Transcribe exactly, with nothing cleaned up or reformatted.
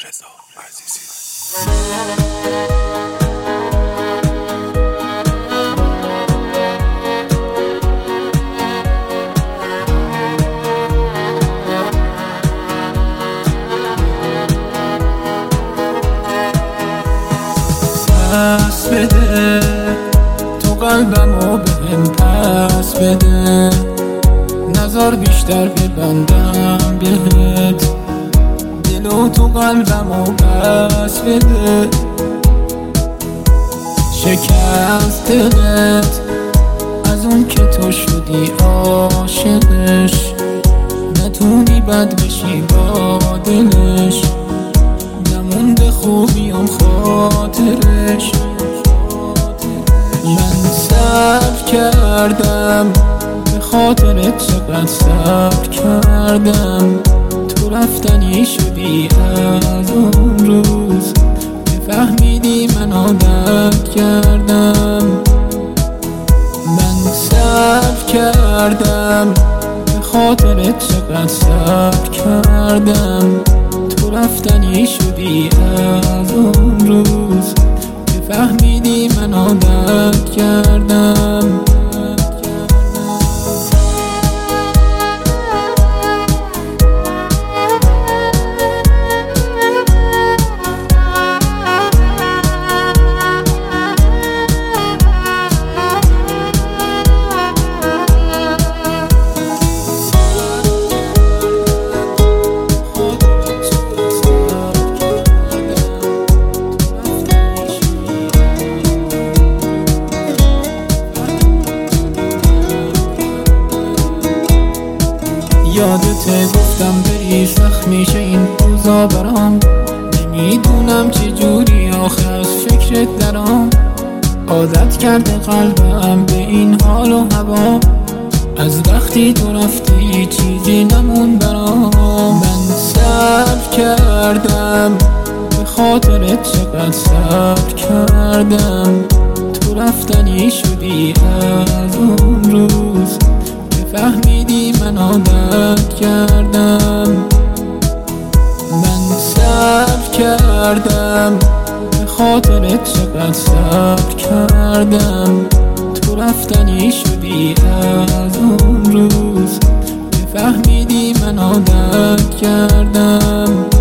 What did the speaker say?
رضا عزیزی. پس بده تو قلبمو بهم، پس بده نظر بیشتر ببندم بهت، دلو تو قلبمو پس بده. شکست دلت از اون که تو شدی عاشقش، نتونی بد بشی با دلش، نمونده خوبیم خاطرش. من صبر کردم به خاطرت، چقدر صبر کردم، تو رفتنی شدی از اون روز که فهمیدی من عادت کردم. من صبر کردم به خاطرت، چقدر صبر کردم، تو رفتنی شدی از اون روز که فهمیدی من عادت کردم. یادته گفتم بری سخت میشه این روزا برام، نمیدونم چجوری آخه از فکرت درام. عادت کرده قلبم به این حال و هوا، از وقتی تو رفتی چیزی نمون برام. من صبر کردم به خاطرت، چقدر صبر کردم، تو رفتنی شدی از اون روز که فهمیدی من عادت کردم. من صبر کردم به خاطرت، چقدر صبر کردم، تو رفتنی شدی از اون روز که فهمیدی من عادت کردم.